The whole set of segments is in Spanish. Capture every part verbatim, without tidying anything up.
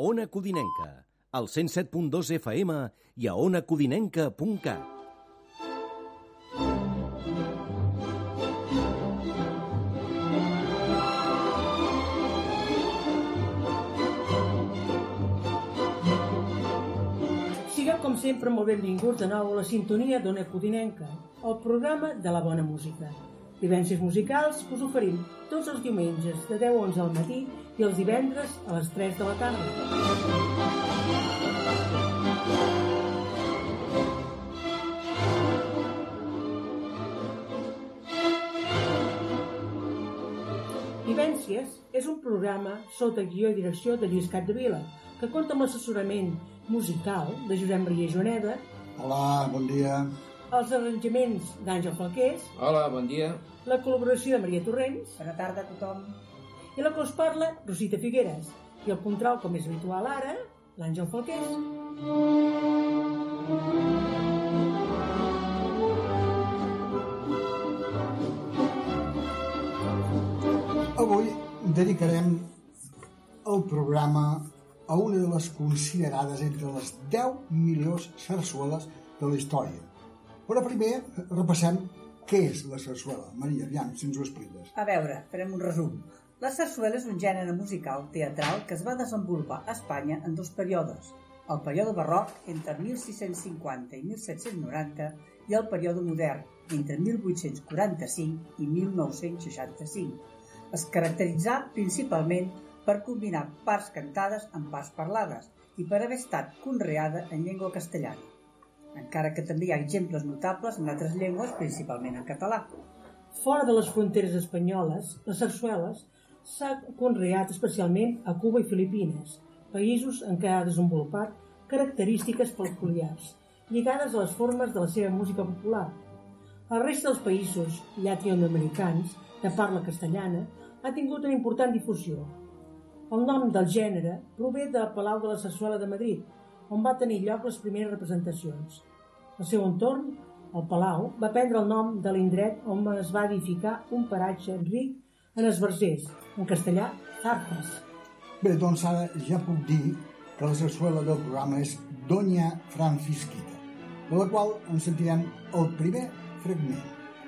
Ona Codinenca, al cent set punt dos F M i a ona codinenca punt cat. Sigueu, com sempre, molt benvinguts de nou a la sintonia d'Ona Codinenca, el programa de la bona música. Vivències musicals que us oferim tots els diumenges de deu a onze al matí i els divendres a les tres de la tarda. Vivències és un programa sota guió i direcció de Lluís Capdevila, que compta amb l'assessorament musical de Josep Maria Joneda. Hola, bon dia. Els arranjaments d'Àngel Falqués. Hola, bon dia. La col·laboració de Maria Torrents. Bona tarda a tothom. I la que us parla, Rosita Figueres. I el control, com és habitual ara, l'Àngel Falqués. Avui dedicarem el programa a una de les considerades entre les deu millors sarsueles de la història. Però primer repassem què és la sarsuela. Maria, aviam, si ens ho expliques. A veure, farem un resum. La sarsuela és un gènere musical teatral que es va desenvolupar a Espanya en dos períodes. El període barroc, entre mil sis-cents cinquanta i mil set-cents noranta, i el període modern, entre mil vuit-cents quaranta-cinc i mil nou-cents seixanta-cinc. Es caracteritzà principalment per combinar parts cantades amb parts parlades i per haver estat conreada en llengua castellana, encara que també hi ha exemples notables en altres llengües, principalment en català. Fora de les fronteres espanyoles, les sarsueles s'ha conreat especialment a Cuba i Filipines, països en què ha desenvolupat característiques peculiars, lligades a les formes de la seva música popular. El resta dels països llatinoamericans de parla castellana ha tingut una important difusió. El nom del gènere prové del Palau de la Sarsuela de Madrid, on va tenir lloc les primeres representacions. Al seu entorn, el Palau va prendre el nom de l'indret on es va edificar un paratge ric en esbarzers, en castellà, zarfas. Bé, doncs ara ja puc dir que la sarsuela del programa és Doña Francisquita, de la qual en sentirem el primer fragment.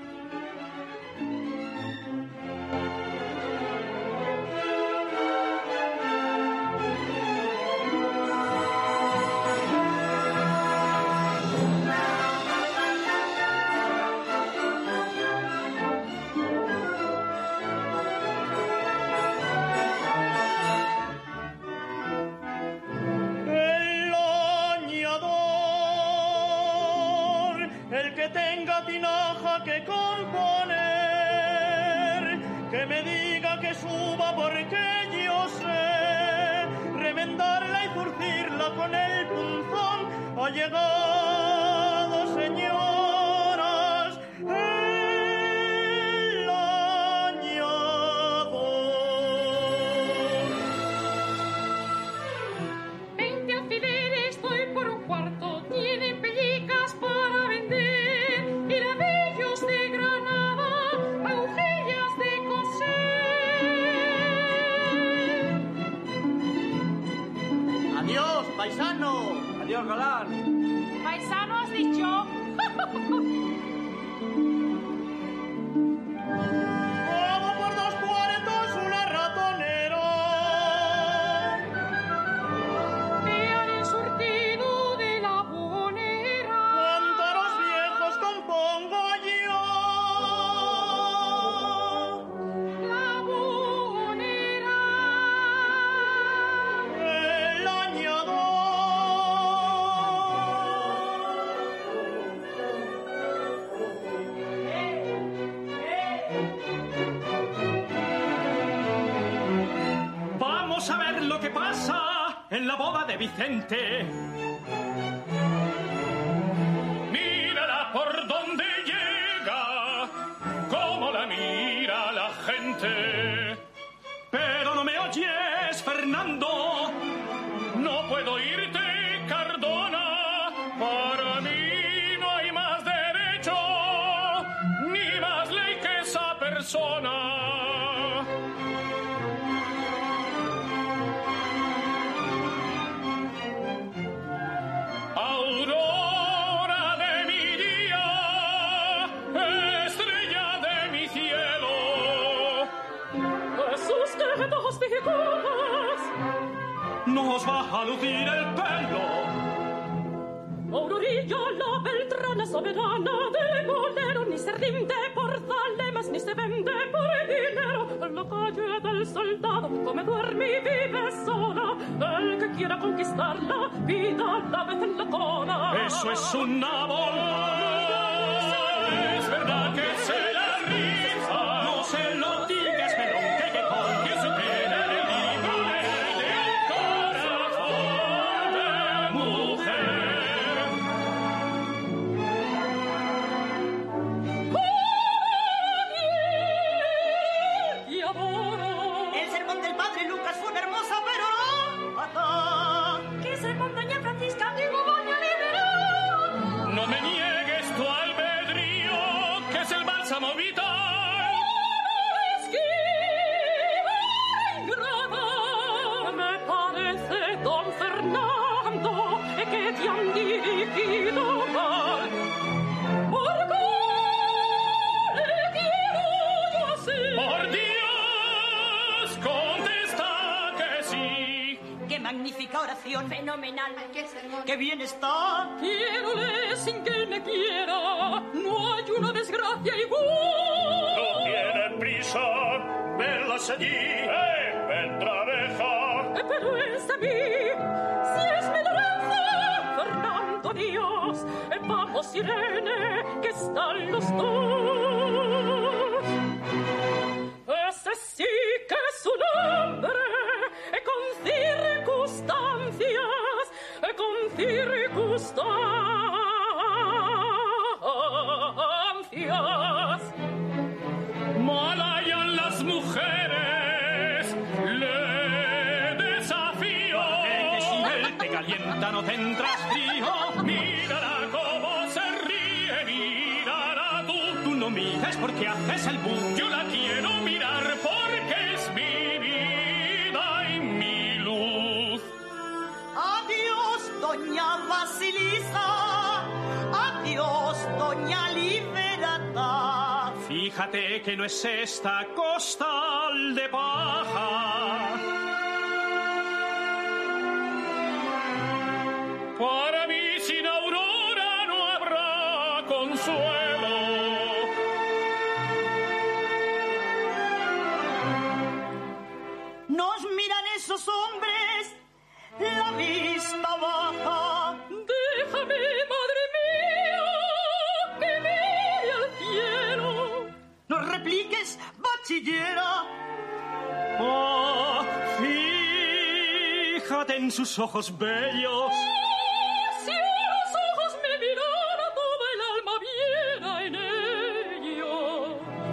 Que componer, que me diga que suba porque yo sé remendarla y zurcirla con el punzón. Ha llegado, señoras, el añador. Veinte alfileres doy por un cuarto, tienen pellicas para vender. De Granada, agujillas de coser. Adiós, paisano. Adiós, galán. ¿Paisano has dicho? Como por dos cuartos una ratonera. Vean el surtido de la bonera. Cántaros viejos compongo yo. En la boda de Vicente, mírala por donde llega, cómo la mira la gente. Pero no me oyes, Fernando, no puedo irte, Cardona. Para mí no hay más derecho ni más ley que esa persona. deja lucir el pelo. Aurorilla, la beltrana soberana de golero, ni se rinde por zalemas, ni se vende por dinero. En la calle del soldado come, duerme y vive sola. El que quiera conquistarla, pida la vez en la cola. Eso es una bola. Es verdad que se la rifa. No se lo digas, pero que que con que supera el libro del corazón de mujer. El sermón del padre Lucas fue una hermosa perorata. ¿Qué sermón doña Francisca digo doña liberal? No me niegues tu albedrío, que es el bálsamo vital. Esquiva, ingrata. Me parece, don Fernando, que te han dirigido mal. ¿Por qué le quiero yo así? Por Dios, contesta que sí. ¡Qué magnífica oración! ¡Fenomenal! ¡Qué bien está! Quiérole sin que él me quiera. No hay una desgracia igual. No tiene prisa, verlas allí, eh, vendrá abeja. Eh, Pero es a mí, si es mi dolencia, Fernando Dios, eh, vamos Irene, que están los dos. Ese sí que es un hombre, eh, con circunstancias, eh, con circunstancias. Mal hayan las mujeres, le desafío. Que si él te calienta no tendrás frío. Mírala cómo se ríe, mírala tú. Tú no miras porque haces el boom. Yo la quiero mirar porque es mi vida y mi luz. Adiós, doña Basilisa. Adiós, doña Liberata. Fíjate que no es esta costal de paja. Para mí sin Aurora no habrá consuelo. Nos miran esos hombres, la vista baja. Déjame, madre mía, que mire al cielo. No repliques, bachillera. Oh, fíjate en sus ojos bellos. Si los ojos me mirara, toda el alma viera en ellos.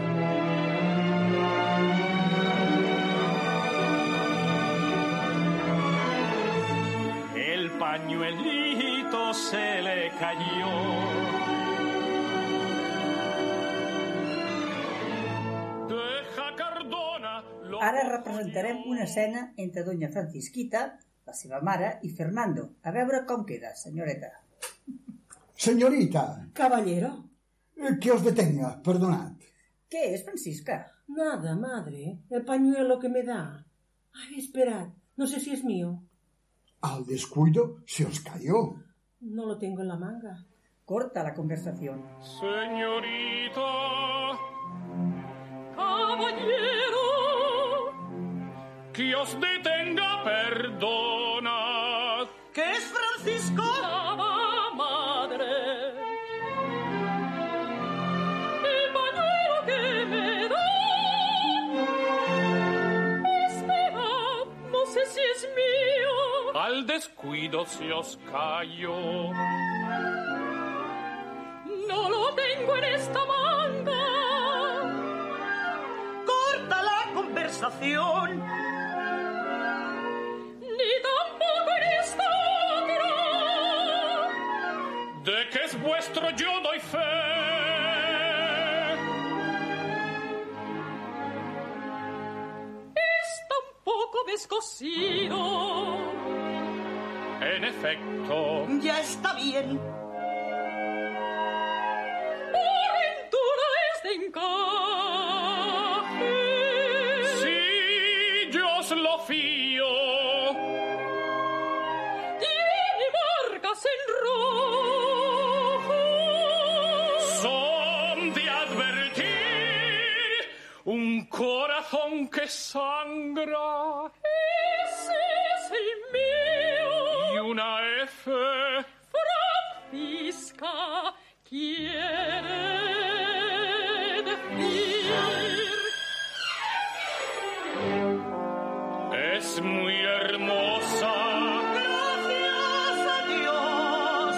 El pañuelito se le cayó. Deja Cardona. lo- Ara representarem una escena entre doña Francisquita, la seva mare, i Fernando. A veure com queda, senyoreta. Señorita, Caballero. eh, que os detenga, perdonad. Què és, Francisca? Nada, madre. El pañuelo que me da. Ay, esperad. No sé si es mío. Al descuido se os cayó. No lo tengo en la manga. Corta la conversación. Señorita, Caballero, que os detenga, perdonad. ¿qué es Francisco? Nada, madre. El pañuelo que me da. Espera, no sé si es mío. Al descuido se os cayó. No lo tengo en esta manga. Corta la conversación. Ni tampoco en esta otra. De que es vuestro yo doy fe. Es tan poco descosido. En efecto, Ya está bien. Por ventura es de encaje. sí, yo os lo fío. corazón que sangra. Ese es el mío. Y una F. Francisca quiere decir. Es muy hermosa. Gracias a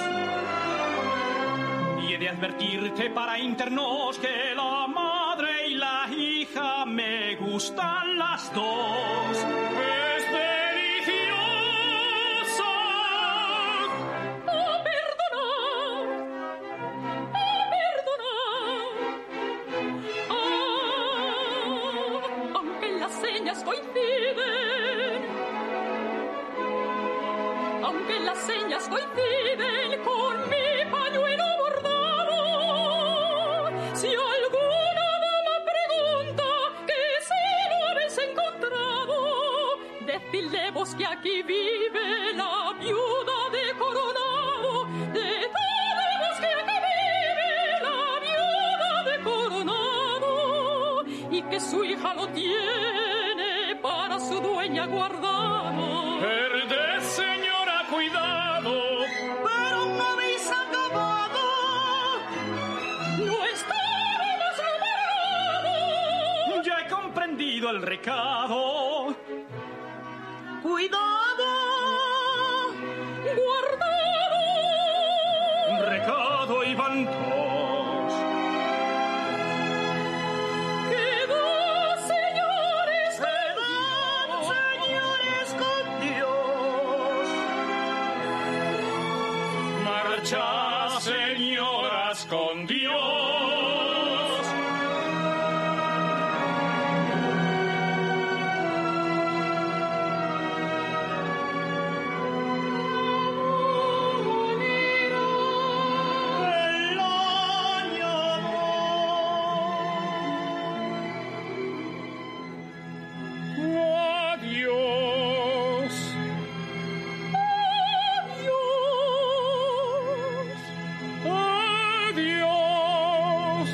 Dios. Y he de advertirte para internos que la madre y la hija me gustan las dos. Es deliciosa. Oh, perdonad. Oh, perdonad. Ah, aunque las señas coinciden, aunque las señas coinciden con mi pañuelo bordado, si alguna dama pregunta que si lo habéis encontrado, decidle vos que aquí vive la viuda de Coronado, decidle vos que aquí vive la viuda de Coronado, y que su hija lo tiene para su dueña guardado. Perded, señora, cuidado. Pero no habéis acabado. No estábamos numerados. Ya he comprendido el recado. Cuidado. Guardado. Recado y van todos. Que dos señores Quedad, señores, con Dios. Marcha, señoras, con Dios. El año Adiós. Adiós.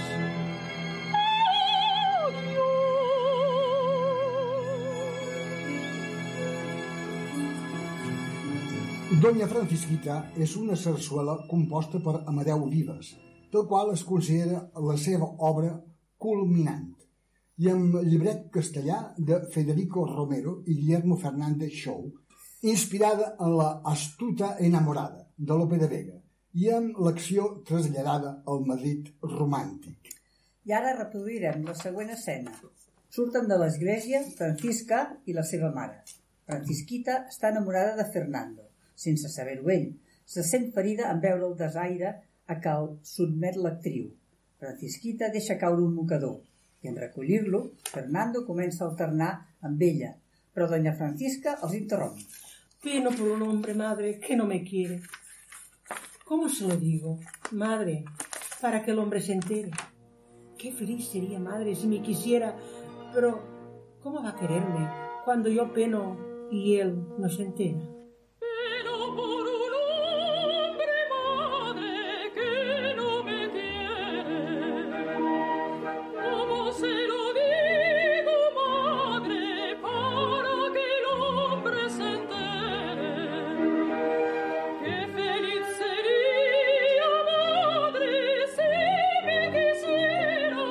Doña Francisquita és una sarsuela composta per Amadeu Vives, del qual es considera la seva obra culminant, i amb llibret castellà de Federico Romero i Guillermo Fernández Show, inspirada en la astuta enamorada de Lope de Vega i amb l'acció traslladada al Madrid romàntic. I ara reproduirem la següent escena. Surten de l'església Francisca i la seva mare. Francisquita està enamorada de Fernando, sense saber-ho ell. Se sent ferida en veure el desaire a què el sotmet l'actriu. Francisquita deixa caure un mocador i en recollir-lo, Fernando comença a alternar amb ella, però doña Francisca els interromp. Peno por un hombre, madre, que no me quiere. ¿Cómo se lo digo? Madre, para que el hombre se entere. Qué feliz sería, madre, si me quisiera, pero ¿cómo va a quererme cuando yo peno y él no se entera? Pero por un hombre, madre, que no me quiere. ¿Cómo se lo digo, madre, para que el hombre se entere? Qué feliz sería, madre, si me quisiera.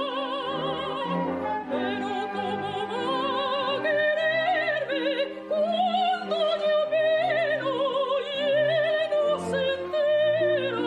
Pero ¿cómo va a quererme cuando yo peno y él no se entera?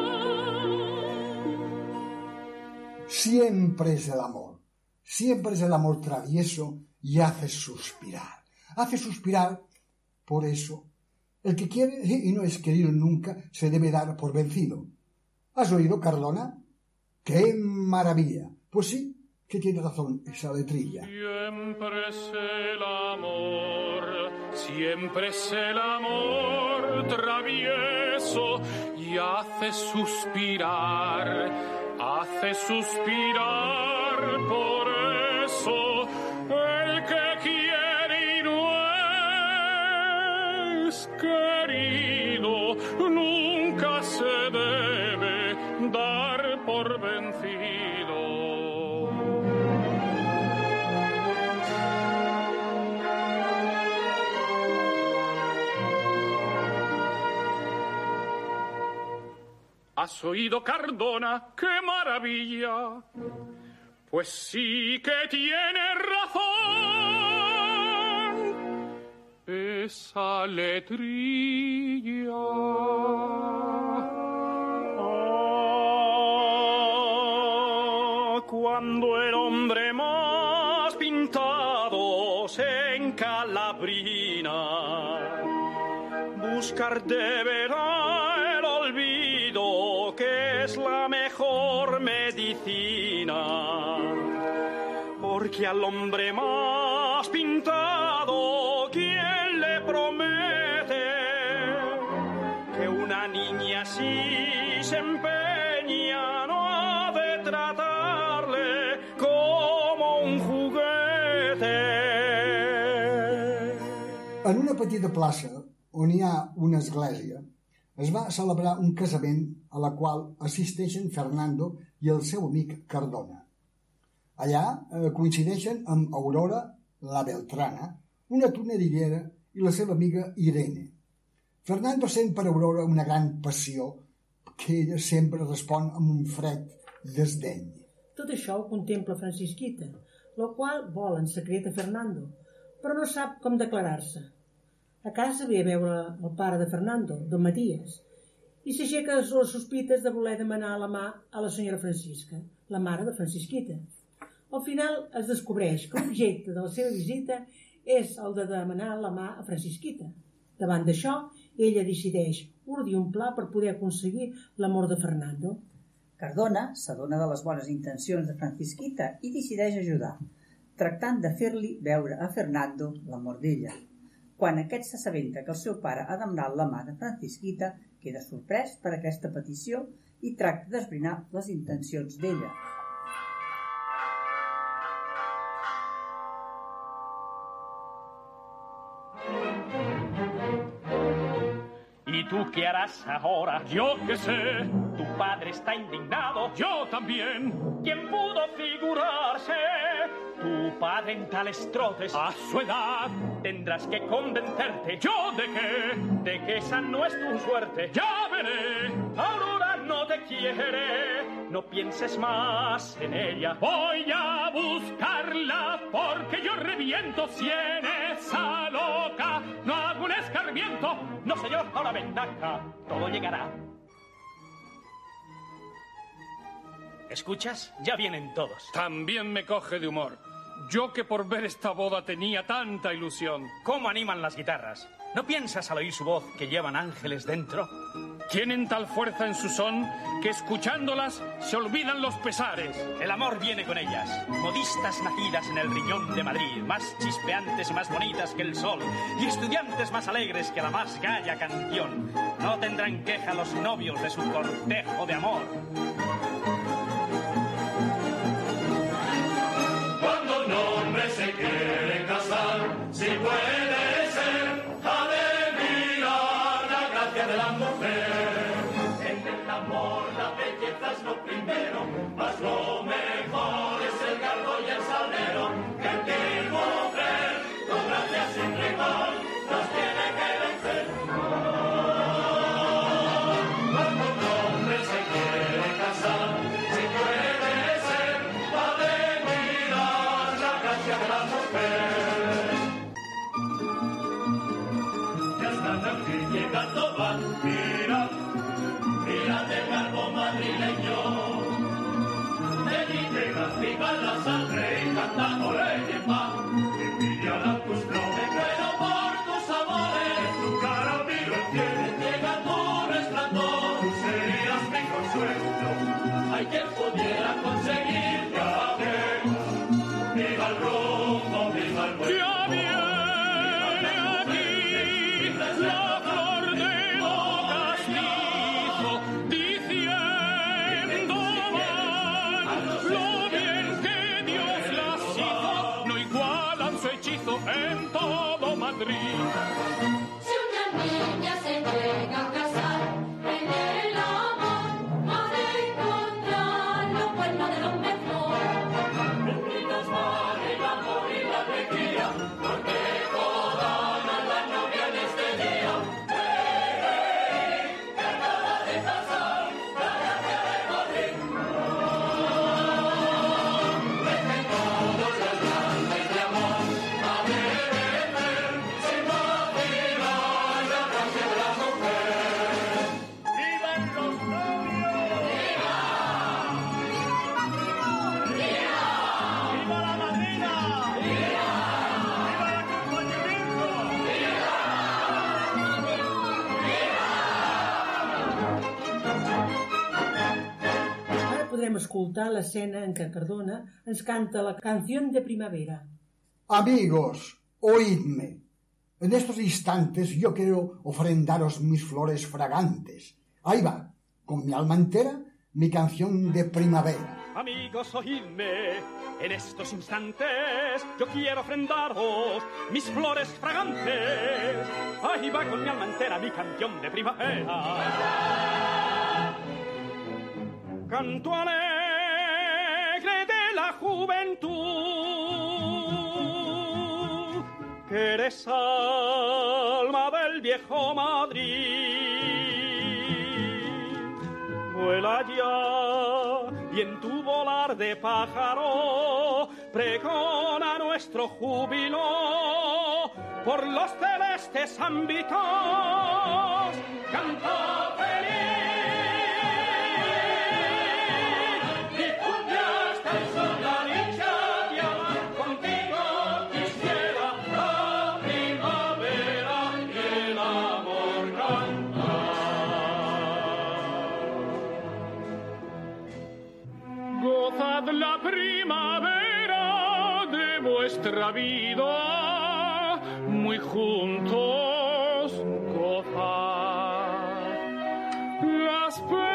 Siempre es el amor, siempre es el amor travieso y hace suspirar. Hace suspirar, por eso, el que quiere y no es querido nunca se debe dar por vencido. ¿Has oído, Carlona? ¡Qué maravilla! Pues sí, que tiene razón esa letrilla. Siempre es el amor, siempre es el amor travieso y hace suspirar, hace suspirar por eso el que quiere y no es querido nunca se debe dar por vencido. ¿Has oído, Cardona? ¡Qué maravilla! Pues sí que tiene razón esa letrilla. Ah, cuando el hombre más pintado se encalabrina, buscar deberá el olvido, que es la mejor medicina. Porque al hombre más pintado, ¿quién le promete que una niña así se empeña, no ha de tratarle como un juguete? En una petita plaça, on hi ha una església, es va celebrar un casament a la qual assisteixen Fernando i el seu amic Cardona. Allà eh, coincideixen amb Aurora, la Beltrana, una tonedillera, i la seva amiga Irene. Fernando sent per Aurora una gran passió que ella sempre respon amb un fred desdeny. Tot això ho contempla Francisquita, la qual vol en secret a Fernando, però no sap com declarar-se. A casa ve a veure el pare de Fernando, don Matías, i s'aixeca les sospites de voler demanar la mà a la senyora Francisca, la mare de Francisquita. Al final es descobreix que l'objecte de la seva visita és el de demanar la mà a Francisquita. Davant d'això, ella decideix urdir un pla per poder aconseguir l'amor de Fernando. Cardona s'adona de les bones intencions de Francisquita i decideix ajudar, tractant de fer-li veure a Fernando l'amor d'ella. Quan aquest s'assabenta que el seu pare ha demanat la mà de Francisquita, queda sorprès per aquesta petició i tracta d'esbrinar les intencions d'ella. ¿Y tú qué harás ahora? Yo qué sé. Tu padre está indignado. Yo también. ¿Quién pudo figurarse? Tu padre en tales trotes. A su edad. Tendrás que convencerte. ¿Yo de qué? De que esa no es tu suerte. Ya veré. Aurora no te quiere. No pienses más en ella. Voy a buscarla porque yo reviento si en esa loca no hago un escarmiento. No, señor, ahora ven acá. Todo llegará. ¿Escuchas? Ya vienen todos. También me coge de humor. Yo que por ver esta boda tenía tanta ilusión. ¿Cómo animan las guitarras? ¿No piensas al oír su voz que llevan ángeles dentro? Tienen tal fuerza en su son que escuchándolas se olvidan los pesares. El amor viene con ellas, modistas nacidas en el riñón de Madrid, más chispeantes y más bonitas que el sol, y estudiantes más alegres que la más gaya canción. No tendrán queja los novios de su cortejo de amor. Cuando un hombre se quiere casar, si puede ser, ha de mirar la gracia de la mujer. En el amor la belleza es lo primero, mas lo mejor es el garbo y el salero. Gentil mujer, con gracia sin rival, nos tiene que vencer. Cuando un hombre se quiere casar, si puede ser, ha de mirar la gracia de la mujer. Ya están aquí llegando van, mira, mira de garbo madrileño. De allí llega viva la sangre y cantando le lleva. Envidian tus flores, me muero por tus amores. En tu cara miro el cielo, llega tu resplandor. Tú serías mi consuelo. Hay quien pudiera conseguir que venga. Viva el rumbo, viva el vuelo. Ya viene aquí la flor de bocas liso, diciendo van lo bien que Dios las hizo. podrem escoltar l'escena en què Cardona ens canta la canción de primavera. Amigos, oídme. En estos instantes yo quiero ofrendaros mis flores fragantes. Ahí va, con mi alma entera, mi canción de primavera. Amigos, oídme, en estos instantes yo quiero ofrendaros mis flores fragantes. Ahí va con mi alma entera mi canción de primavera. Canto alegre de la juventud, que eres alma del viejo Madrid. Vuela ya y en tu volar de pájaro pregona nuestro júbilo por los celestes ámbitos. Canta feliz, difunde hasta el sol la dicha de amar contigo. Quisiera la primavera y el amor cantar. Gozad la primavera de vuestra vida, muy juntos gozad las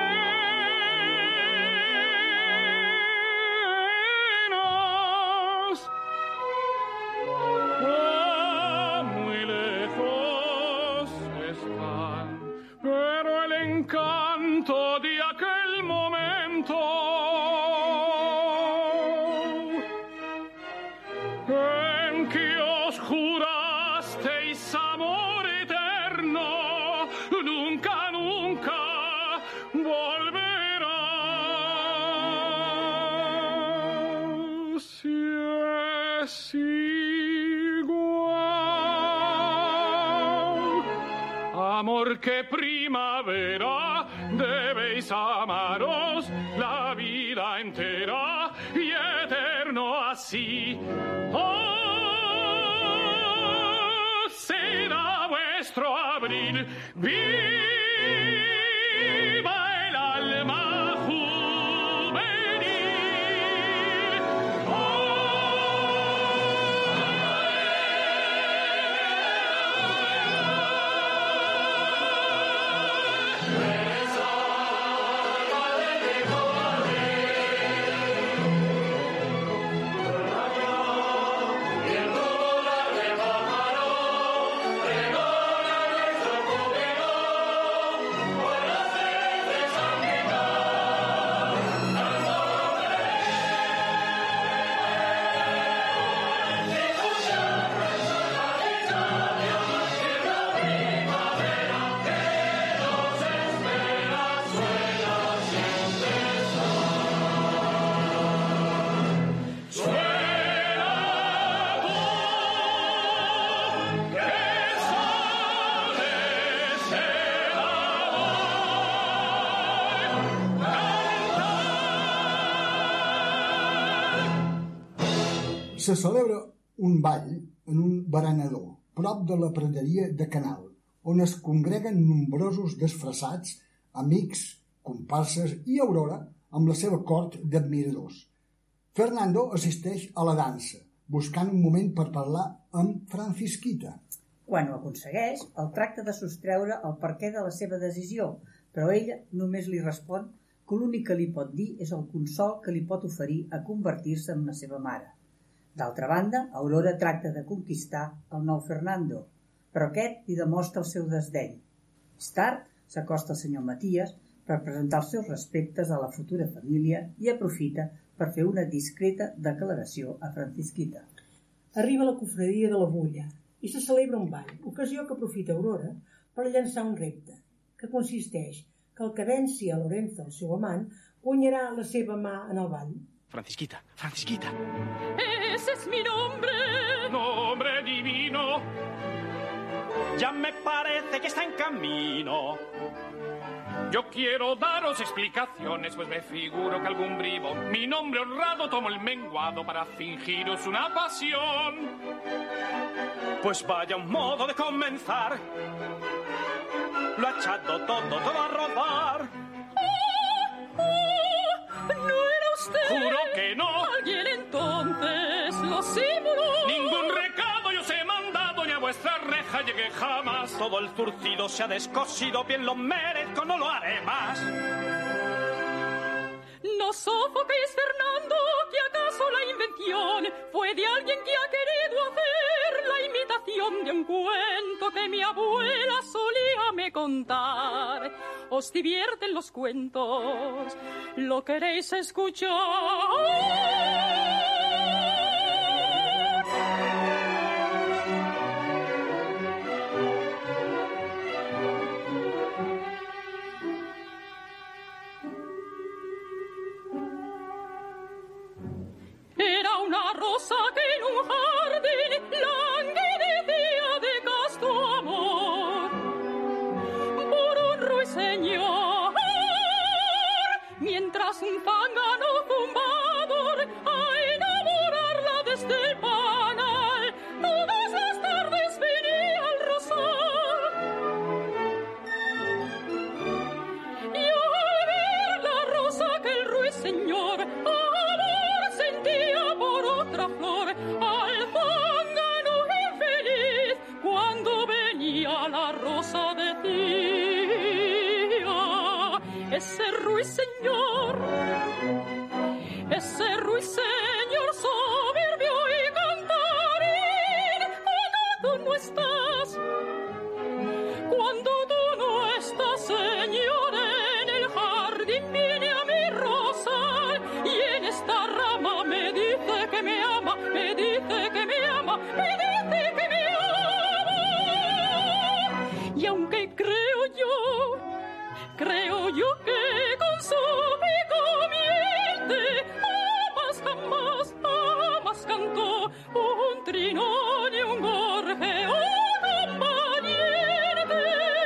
penas. Ah, muy lejos están, pero el encanto de aquel momento en que os jurasteis amor eterno, nunca, nunca volverá. Si es igual, amor que primavera, debéis amaros la vida entera y eterno así. Oh, será vuestro abril, viva el alma juvenil. Se celebra un ball en un berenador, prop de la praderia de Canal, on es congreguen nombrosos disfressats, amics, comparses i Aurora amb la seva cort d'admiradors. Fernando assisteix a la dansa, buscant un moment per parlar amb Francisquita. Quan ho aconsegueix, el tracta de sostreure el perquè de la seva decisió, però ella només li respon que l'únic que li pot dir és el consol que li pot oferir a convertir-se en la seva mare. D'altra banda, Aurora tracta de conquistar el nou Fernando, però aquest li demostra el seu desdeny. Més tard, s'acosta al senyor Matías per presentar els seus respectes a la futura família i aprofita per fer una discreta declaració a Francisquita. Arriba la cofredia de la Bulla i se celebra un ball, ocasió que aprofita Aurora per llançar un repte, que consisteix que el que venci a Lorenzo, el seu amant, guanyarà la seva mà en el ball. Francisquita, Francisquita. Ese es mi nombre. Nombre divino. Ya me parece que está en camino. Yo quiero daros explicaciones, pues me figuro que algún bribo, mi nombre honrado, tomo el menguado para fingiros una pasión. Pues vaya un modo de comenzar. Lo ha echado todo, todo a rodar. Oh, oh, no llegue jamás. Todo el zurcido se ha descosido, bien lo merezco, no lo haré más. No sofoquéis, Fernando, que acaso la invención fue de alguien que ha querido hacer la imitación de un cuento que mi abuela solía me contar. Os divierten los cuentos, ¿lo queréis escuchar? Era una rosa que en un jardín languidecía de casto amor por un ruiseñor, mientras un zángano zumbador a enamorarla desde el panal todas las tardes venía al rosal. Y al ver la rosa que el ruiseñor sentía por otra flor, al zángano infeliz, cuando venía la rosa decía: ese ruiseñor, ese ruiseñor soberbio y cantarín, cuando tú no estás, cuando tú no estás, señor, en el jardín viene a mi rosal y en esta rama me dice que me ama, me dice que me ama, me dice que me ama. Y aunque creo yo, creo yo que con su pico miente, jamás, jamás, jamás cantó un trinón y un gorjeo compañero.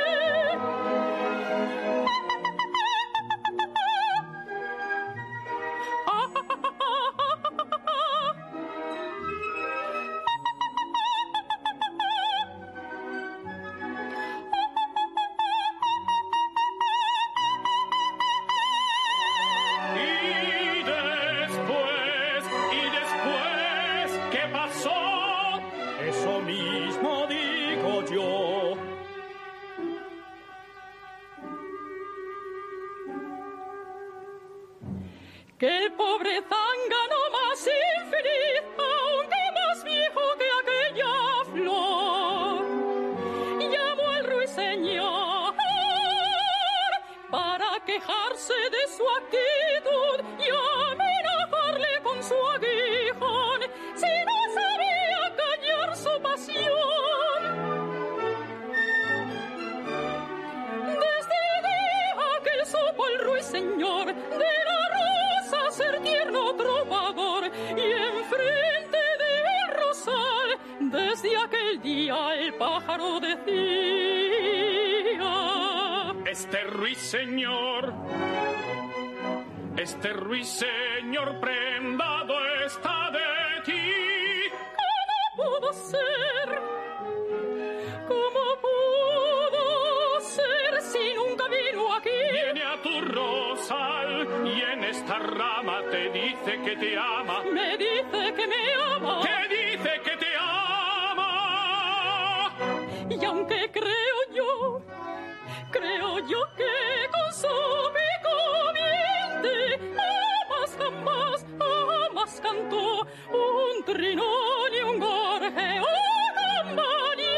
Y después, y después, ¿qué pasó? Eso mismo digo yo. Que el pobre zángano más infeliz, aunque más viejo que aquella flor, llamó al ruiseñor para quejarse de su actitud y amenazarle con su aguijón si no sabía callar su pasión. Desde el día que supo el ruiseñor de la rosa ser tierno trovador y enfrente del rosal, desde aquel día el pájaro decía: Este ruiseñor, este ruiseñor prendado está de ti. ¿Cómo pudo ser? ¿Cómo pudo ser si nunca vino aquí? Viene a tu rosal y en esta rama te dice que te ama. Me dice que me ama. Te dice que te ama. Y aunque creo yo, creo yo que con su pico miente, jamás, jamás, jamás cantó un trinón y un gorjeo compañero.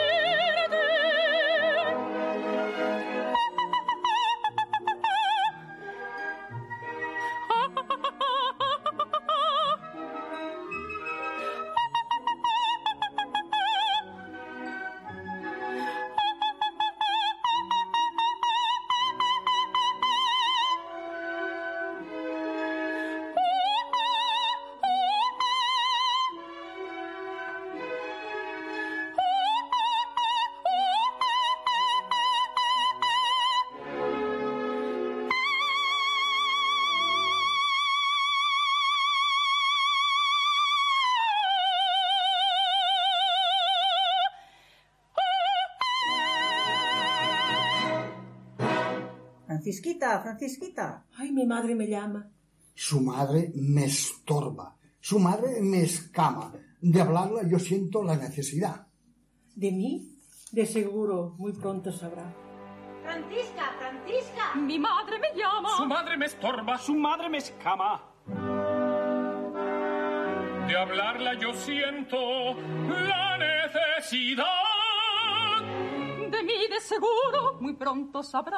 Francisquita, Francisquita. Ay, mi madre me llama. Su madre me estorba. Su madre me escama. De hablarla yo siento la necesidad. ¿De mí? De seguro, muy pronto sabrá. Francisca, Francisca. Mi madre me llama. Su madre me estorba, su madre me escama. De hablarla yo siento la necesidad. De mí de seguro muy pronto sabrá.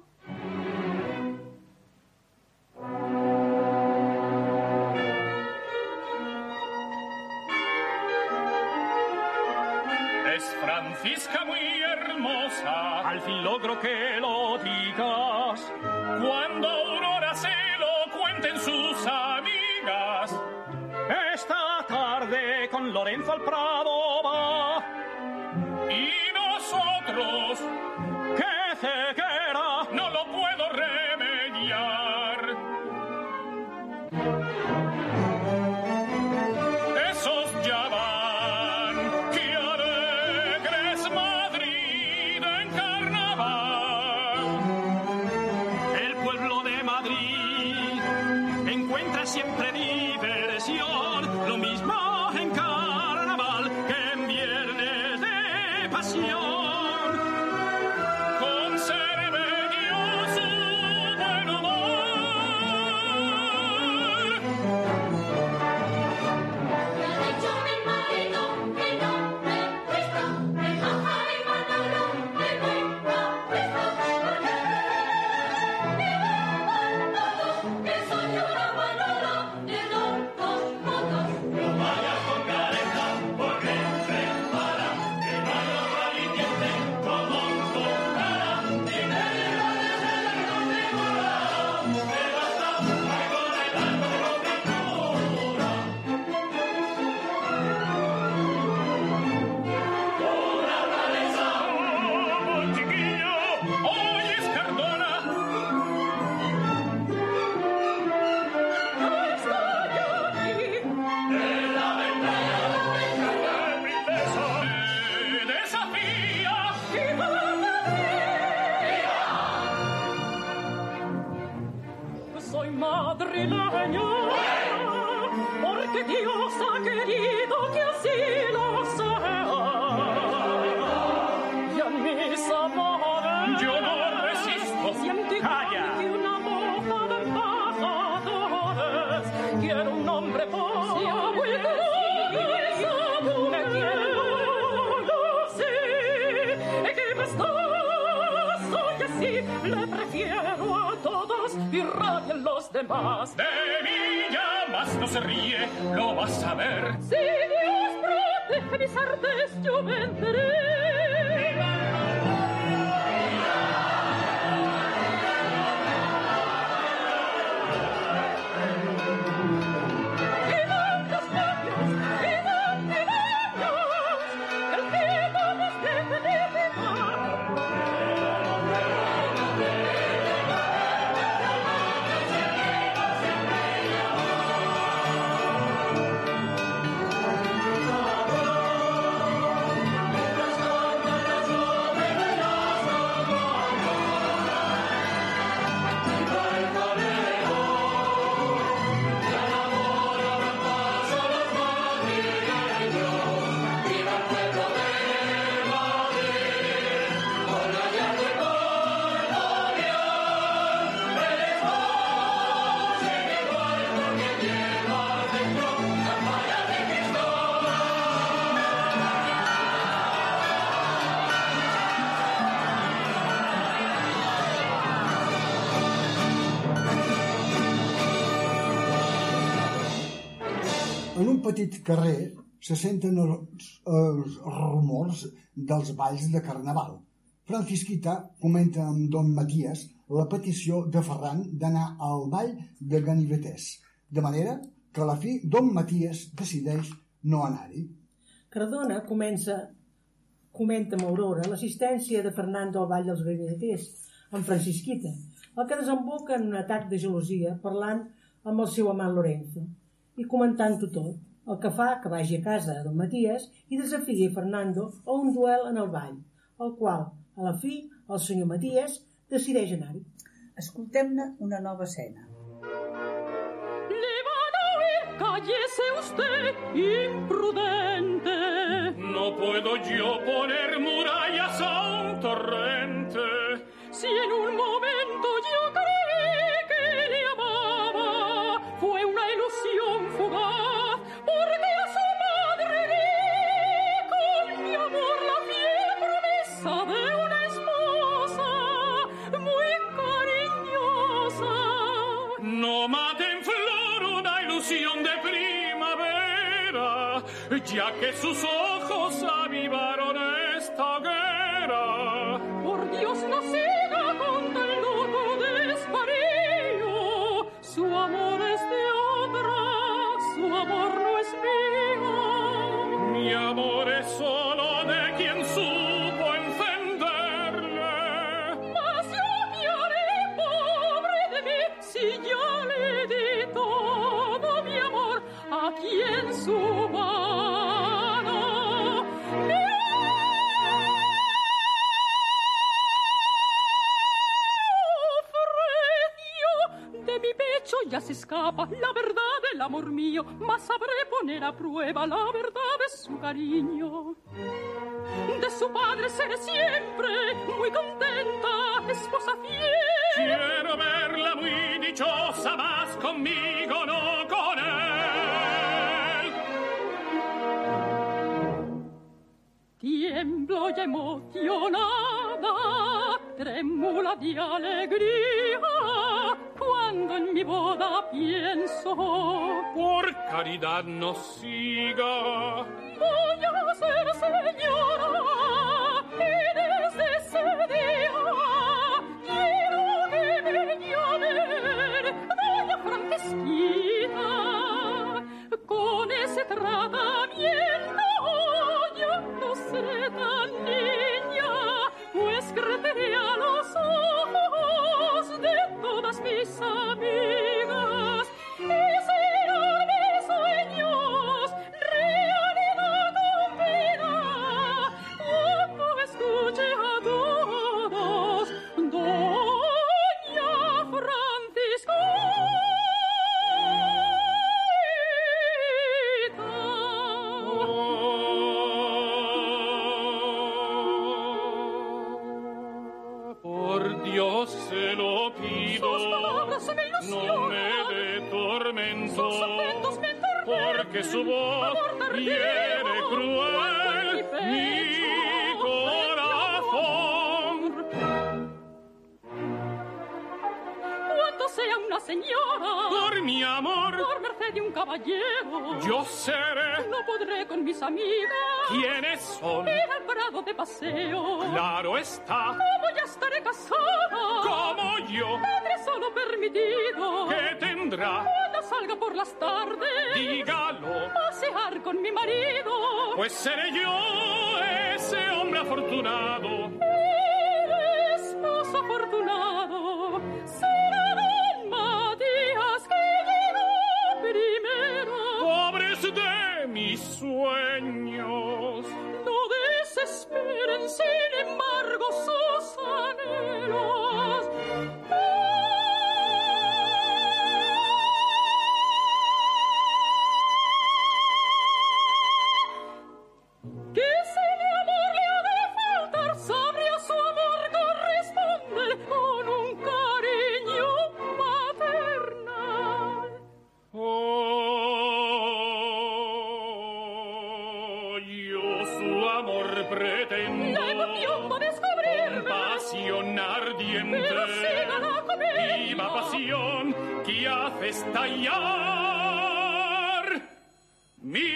Es Francisca muy hermosa, al fin logro que lo digas. Cuando Aurora se lo cuenten sus amigas, esta tarde con Lorenzo al Prado va. Y nosotros, qué ceguera, no lo puedo remediar. Esos ya van, que alegres Madrid en carnaval. El pueblo de Madrid encuentra siempre diversión, lo mismo en carnaval que en viernes de pasión. Conserve Dios su buen humor. Me ha dicho mi marido que no me presto, me baja de Manolo, me voy a presto. Que soy una Manolo de locos motos. No vayas con careta porque se para, que no hay otro aliciente como tu cara. Ni te llevas de ser no te mola, te basta algo de darme pintura. Una rareza, Oh, chiquillo, oyes Cardona. Estoy aquí. en la ventana, Princesa, me desafía. Soy madrileña, porque Dios ha querido que así lo sea. Y en mis amores Yo no resisto. siempre Calla. que una moza de embajadores. Quiero un hombre por me quiero, sí, que me está, soy así, le prefiero a todos y radien los demás. De mí ya más no se ríe, lo vas a ver. Si Dios protege mis artes, yo venceré. ¡Vivan los labios! ¡Vivan milenios! ¡El cielo nos deje de pecar! En un petit carrer se senten els, els rumors dels balls de carnaval. Francisquita comenta amb don Matías la petició de Ferran d'anar al ball de Ganivetès, de manera que a la fi don Matías decideix no anar-hi. Cardona comença, comenta amb Aurora l'assistència de Fernando al ball dels Ganivetès amb Francisquita, el que desemboca en un atac de gelosia parlant amb el seu amant Lorenzo i comentant-ho tot, el que fa que vagi a casa de don Matías i desafia Fernando a un duel en el ball, el qual, a la fi, el senyor Matías decideix anar-hi. Escoltem-ne una nova escena. Le van a oír, cállese usted, imprudente. No puedo puedo yo poner murallas a un torrente. Si en un momento yo creí que le amaba, fue una ilusión fugaz, porque a su madre di con mi amor la fiel promesa de una esposa muy cariñosa. No mate en flor una ilusión de primavera, ya que sus ojos avivaron esta hoguera. Por Dios, no siga con tan loco desvarío. Su amor es de otra, su amor no es mío. Mi amor es solo de quien supo encenderle. Mas yo me haré pobre de mí si ya le di todo mi amor a quien su mano me ofreció. De mi pecho ya se escapa la verdad del amor mío, mas sabré poner a prueba la verdad de su cariño. De su padre seré siempre muy contenta, esposa fiel. Quiero verla muy dichosa, mas conmigo, no con él. Tiemblo ya emocionada, trémula de alegría, cuando en mi boda pienso. Por caridad no siga. Voy a ser señora, y desde ese día quiero que me llamen doña Francisquita. Con ese tratamiento yo no seré tan niña, pues creceré a los ojos de todas mis amigas y serán mis sueños realidad cumplida cuando escuche a todos doña Francisquita. Por Dios se lo pido, Sus palabras me ilusionan, no me dé tormento, sus acentos me entorpecen, porque su voz amor tardío, hiere cruel cuando en mi mi pecho corazón. Cuando sea una señora, Por mi amor, por merced de un caballero, yo seré. no podré con mis amigas ¿Quiénes son? ir al prado de paseo. Claro está, Como ya estaré casada, como yo, tendré solo permitido ¿qué tendrá? cuando salga por las tardes Dígalo, pasear con mi marido. pues seré yo ese hombre afortunado. El esposo afortunado será don Matías, que llegó primero. Pobres de mis sueños, No desesperen, sin embargo, sus anhelos. Que si mi amor le ha de faltar, sabría su amor corresponder con un cariño maternal. oh, yo su amor pretendo. La emoción va a descubrirme, Pasión ardiente, pero sígala conmigo. viva pasión que hace estallar mi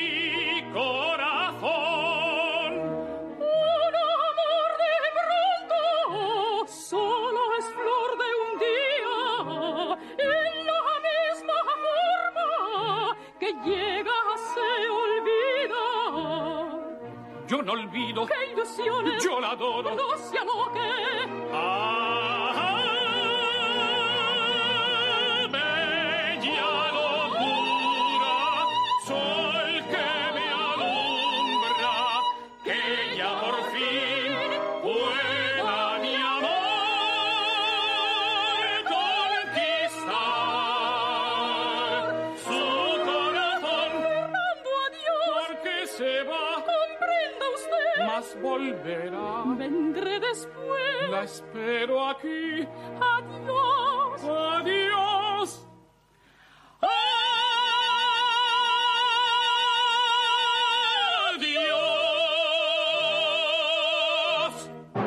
corazón. Un amor de pronto solo es flor de un día, en la misma forma que llega se olvida. Yo no olvido, ¡Qué ilusiones! yo la adoro. No se aloque. Ah, bella locura, sol que me alumbra, que ya por fin pueda mi amor conquistar su corazón. Fernando, adiós. Porque se va, Comprenda usted jamás volverá. Vendré después. La espero aquí. Adiós. Adiós. Adiós.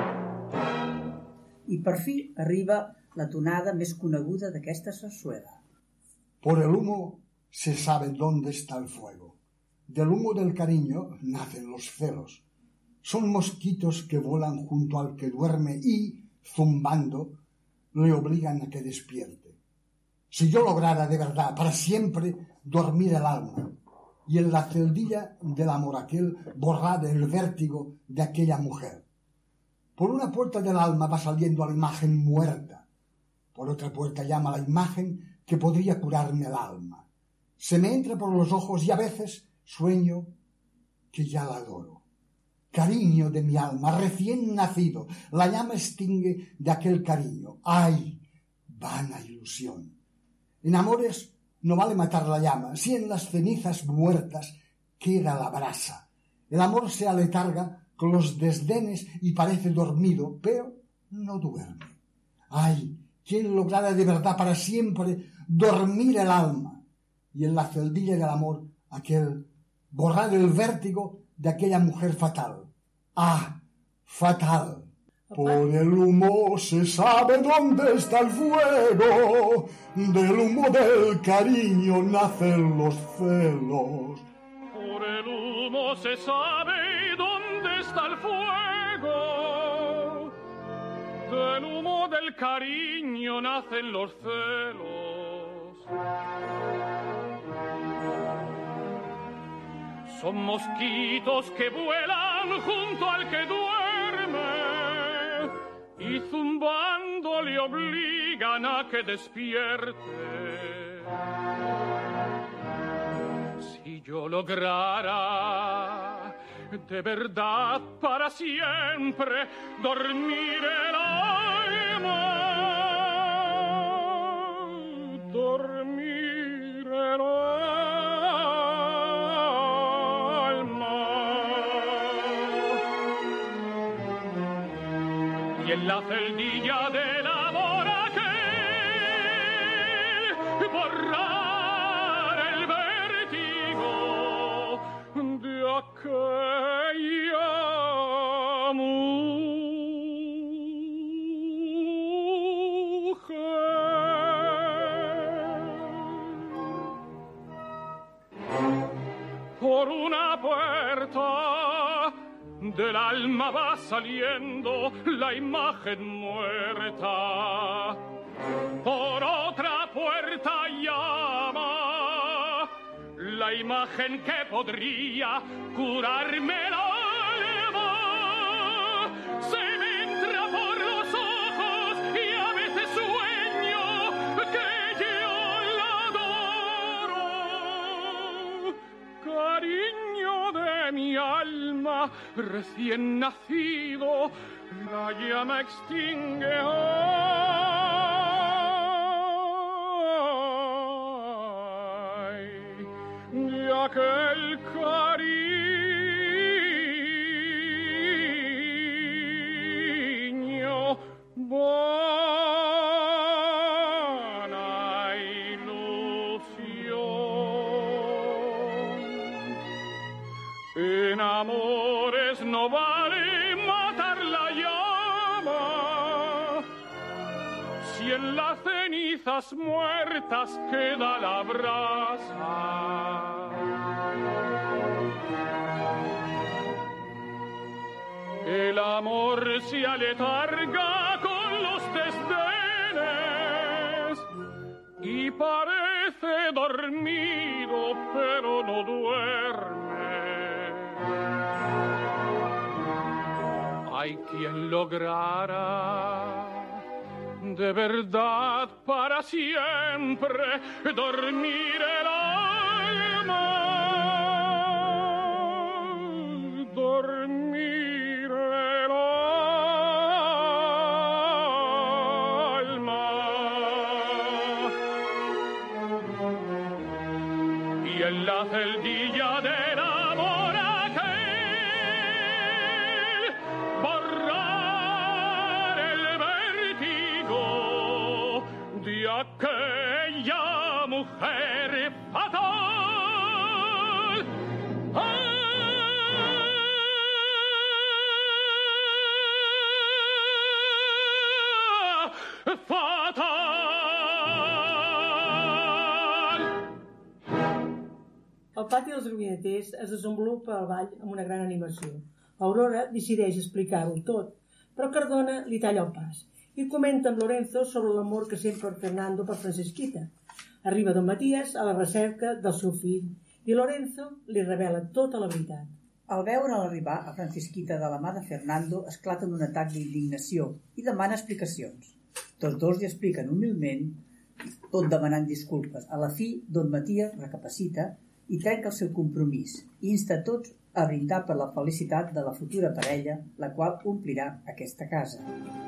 I per fi arriba la tonada més coneguda d'aquesta sarsuela. Por el humo se sabe dónde está el fuego. Del humo del cariño nacen los celos. Son mosquitos que vuelan junto al que duerme y, zumbando, le obligan a que despierte. Si yo lograra de verdad, para siempre, dormir el alma, y en la celdilla del amor aquel borrar el vértigo de aquella mujer. Por una puerta del alma va saliendo la imagen muerta. Por otra puerta llama la imagen que podría curarme el alma. Se me entra por los ojos y a veces sueño que ya la adoro. Cariño de mi alma, recién nacido, la llama extingue de aquel cariño. ¡Ay, vana ilusión! En amores no vale matar la llama, si en las cenizas muertas queda la brasa. El amor se aletarga con los desdenes y parece dormido, pero no duerme. ¡Ay, quien lograra de verdad para siempre dormir el alma! Y en la celdilla del amor aquel borrar el vértigo de aquella mujer fatal. ¡Ah, fatal! Por el humo se sabe dónde está el fuego, del humo del cariño nacen los celos. Por el humo se sabe dónde está el fuego, del humo del cariño nacen los celos. Son mosquitos que vuelan junto al que duerme y zumbando le obligan a que despierte. Si yo lograra de verdad para siempre dormir el alma, dormir el alma, y en la celdilla del amor aquel borrar el vértigo de aquella mujer. Por una puerta del alma va saliendo la imagen muerta. Por otra puerta llama la imagen que podría curarme el alma. Se me entra por los ojos y a veces sueño que yo la adoro. Cariño de mi alma, recién nacido, la llama extingue. Ay, de aquel cariño, vana ilusión. En amores no vale matar la llama, si en las cenizas muertas queda la brasa. El amor se aletarga con los desdenes y parece dormido, pero no duerme. Hay quien lograra de verdad para siempre dormir el alma, dormir el alma, y en la celdilla del amor aquel mujer fatal. ¡Ah! Fatal. El pati dels gabineters es desenvolupa al ball amb una gran animació. Aurora decideix explicar-ho tot, però Cardona li talla el pas i comenta amb Lorenzo sobre l'amor que sent per Fernando per Francisquita. Arriba Don Matías a la recerca del seu fill i Lorenzo li revela tota la veritat. Al veure'l arribar a Francisquita de la mà de Fernando, esclata en un atac d'indignació i demana explicacions. Tots dos li expliquen humilment, tot demanant disculpes. A la fi, Don Matías recapacita i trenca el seu compromís i insta tots a brindar per la felicitat de la futura parella, la qual omplirà aquesta casa.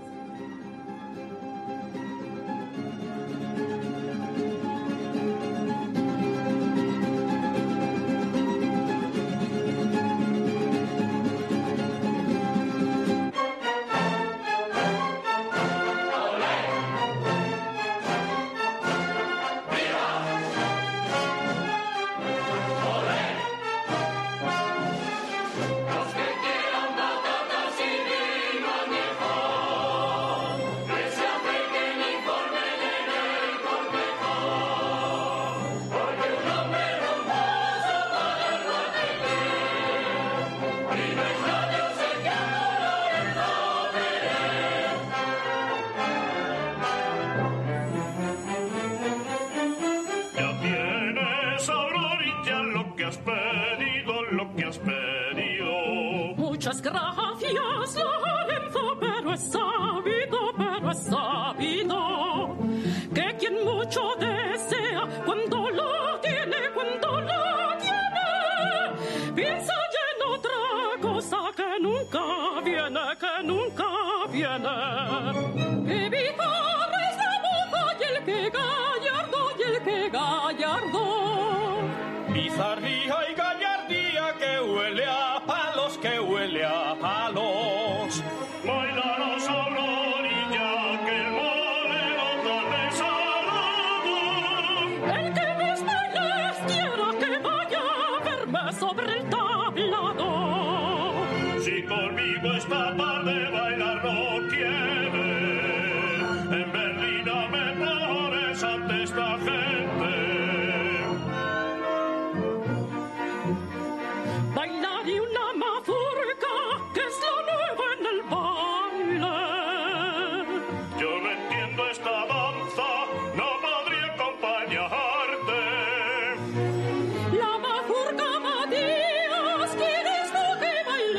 Muchas gracias, Lorenzo, pero es sabido, pero es sabido que quien mucho desea, cuando lo tiene, cuando lo tiene, piensa ya en otra cosa que nunca viene, que nunca viene. Que bizarra es la moza y el que gallardo, y el que gallardo. Bizarría y gallardía que huele a palos, que huele a palos. Bailaros a una orilla que el molero tan desalado. El que mis bailes quiera que vaya a verme sobre el tablado. Si conmigo esta tarde bailar no quiere, en Berlín me pones ante esta gente. Bailar y una mazurca, que es lo nuevo en el baile. Yo no entiendo esta danza, no podría acompañarte. La mazurca, Matías, ¿quieres tú que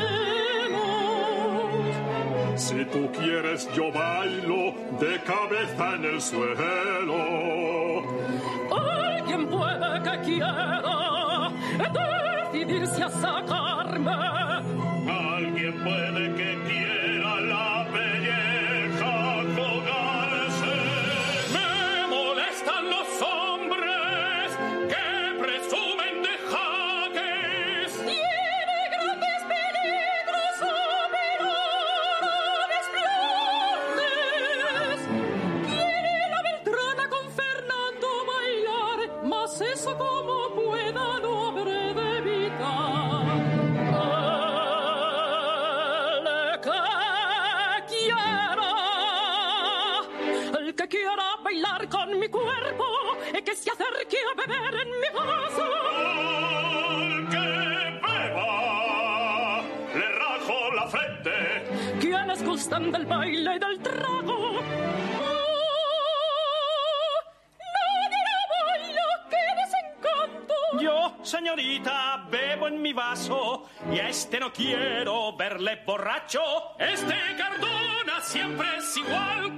bailemos? Si tú quieres yo bailo de cabeza en el suelo. Alguien puede que quiera decidirse a sacarme. Alguien puede que quiera la pelleja colgarse. Me molestan los hombres que presumen de jaques. Tiene grandes peligros operadores grandes. Quiere la Beltrana con Fernando bailar, mas eso como pueda no habré de evitar. El que quiera, el que quiera bailar con mi cuerpo, y que se acerque a beber en mi vaso. El que beba, le rajo la frente. Quienes gustan del baile y del trago. Yo, señorita, bebo en mi vaso y a este no quiero verle borracho. Este Cardona siempre es igual.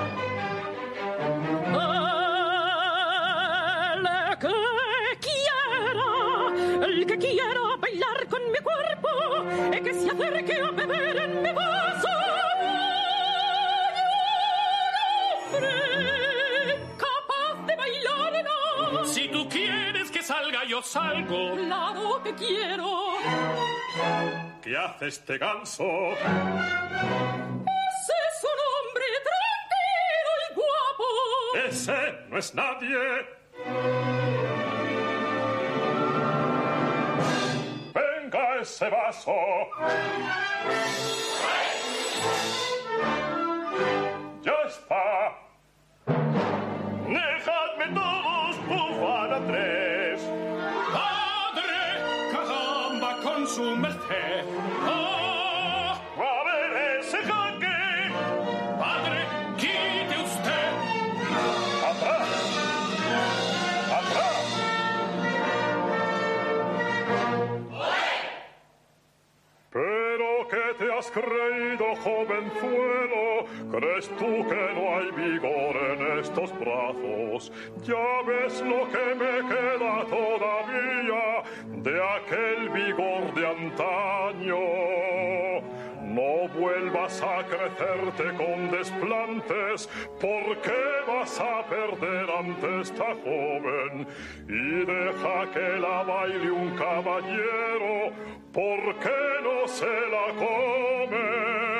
El que quiera, el que quiera bailar con mi cuerpo, y que se acerque a beber en mi vaso. Hombre, capaz de bailar, no. Si tú quieres que salga, yo salgo. Claro que quiero. ¿Qué hace este ganso? Ese es un hombre tranquilo y guapo. Ese no es nadie. Venga ese vaso. Ya está. Dejadme todos, bufar a tres. Padre, caramba con su merced. ¡Ah! A ver ese jaque. Padre, quite usted. Atrás. Atrás. Pero ¿qué te has creído, jovenzuelo? ¿Crees tú que no hay vigor en estos brazos? Ya ves lo que me queda todavía de aquel vigor de antaño. No vuelvas a crecerte con desplantes, porque vas a perder ante esta joven. Y deja que la baile un caballero, porque no se la come.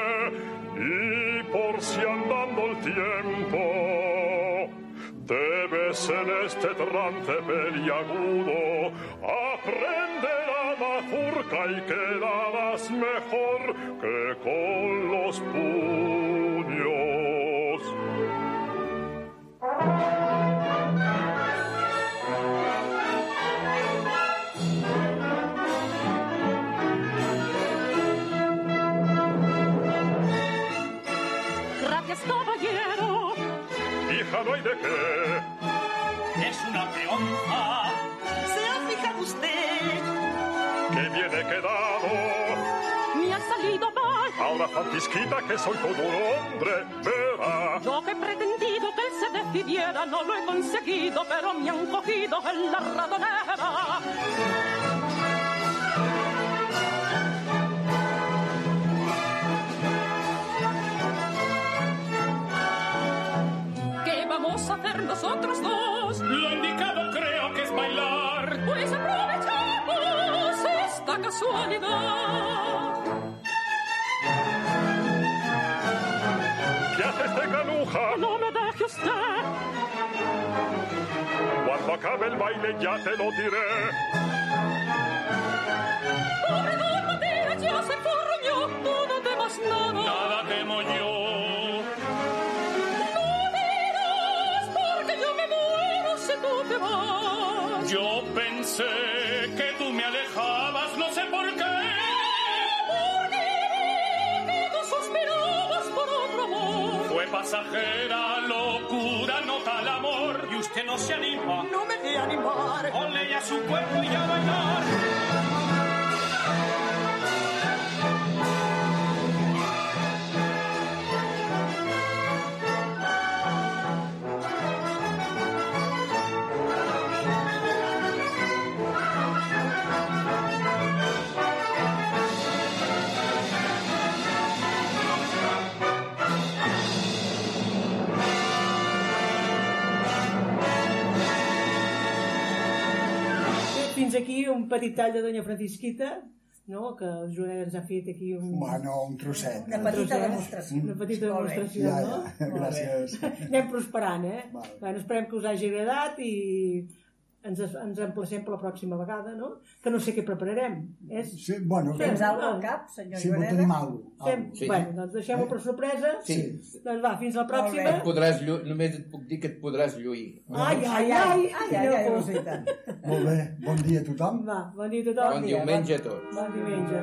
Y por si andando el tiempo te ves en este trance peliagudo, aprende la mazurca y quedarás mejor que con los puños. Gracias, caballero. Hija, no hay de qué. Es una peonza. ¿Se ha fijado usted? Que bien he quedado. Me ha salido mal. Ahora, Francisquita, que soy todo un hombre, verá. Yo que he pretendido que él se decidiera, no lo he conseguido, pero me han cogido en la ratonera. ¿Qué vamos a hacer nosotros dos? Lo indicado creo que es bailar. Pues aprovechamos esta casualidad. ¿Qué haces de canuja? No me deje usted. Cuando acabe el baile ya te lo diré. Pobre don Matías ya se forruñó. Tú no temas nada. Nada temo yo. No dirás porque yo me muero si tú te vas. Yo pensé que tú me alejabas, no sé por qué. Porque que tú suspirabas por otro amor. Fue pasajera locura, no tal amor. Y usted no se anima. No me de animar. Ponle ya su cuerpo y a bailar. Fins aquí un petit tall de Doña Francisquita, no? Que el Joan ens ha fet aquí un... Bueno, un trosset. Una petita demostració. Una petita Molt bé. demostració, Ja, no? ja, gràcies. Anem prosperant, eh? Val. Bueno, esperem que us hagi agradat i ens, ens emplacem per la pròxima vegada, no? Que no sé què prepararem. És... Sí, bueno, Tens Sí. alguna al cap, senyor sí, però Joaneda? tenim alguna cosa. Fem... Sí. Bueno, doncs deixem-ho per sorpresa. Sí. Doncs va, fins la pròxima. bé. Et podràs lluir, només et puc dir que et podràs lluir. Ai, ai, ai, Ai, ai, ai, ai, Rosita. Molt bé, bon dia a tothom. Va, bon dia a tothom. Bon diumenge a tots. Bon diumenge.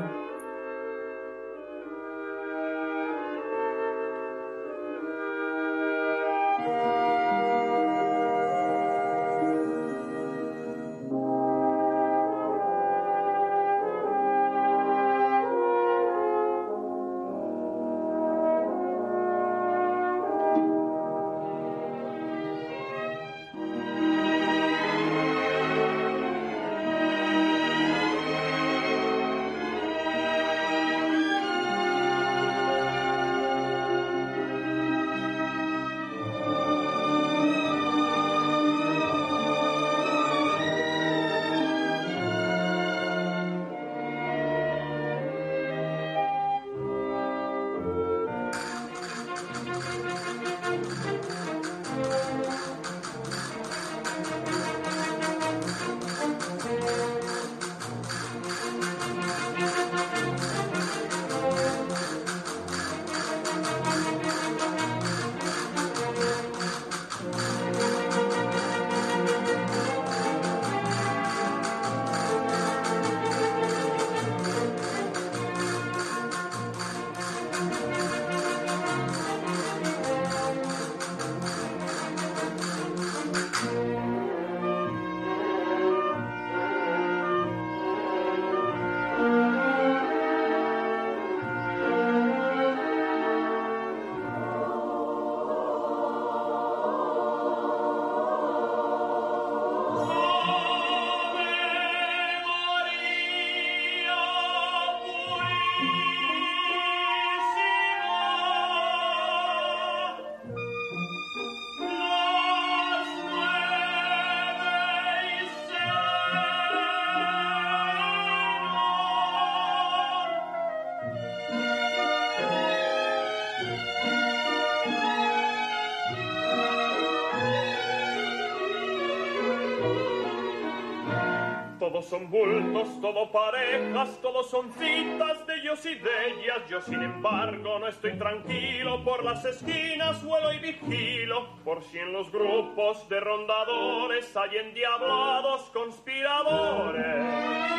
todos son bultos, todo parejas, todos son citas de ellos y de ellas. Yo, sin embargo, no estoy tranquilo, por las esquinas vuelo y vigilo, por si en los grupos de rondadores hay endiablados conspiradores.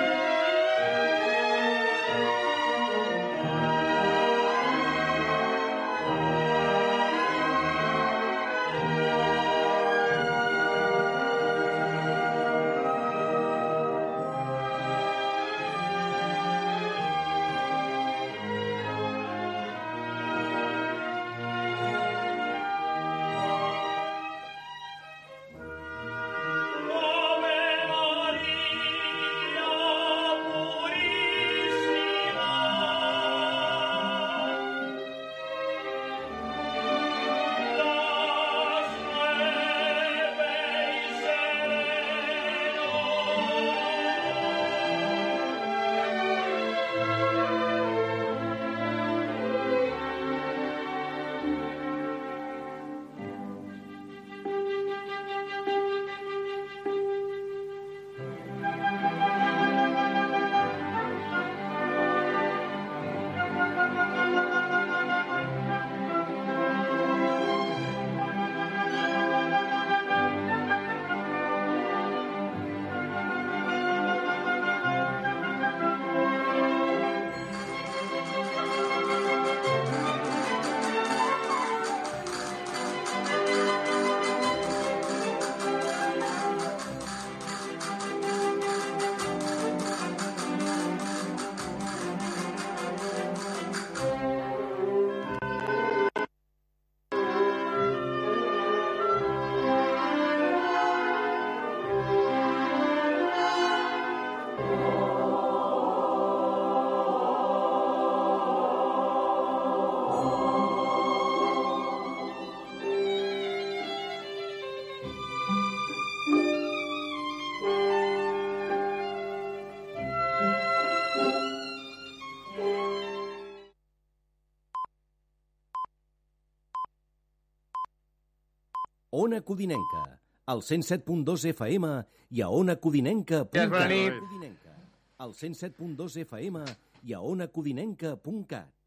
Ona Codinenca, al cent set punt dos F M i a onacodinenca punt cat. Ja és bona nit. Al cent set punt dos F M i a onacodinenca punt cat.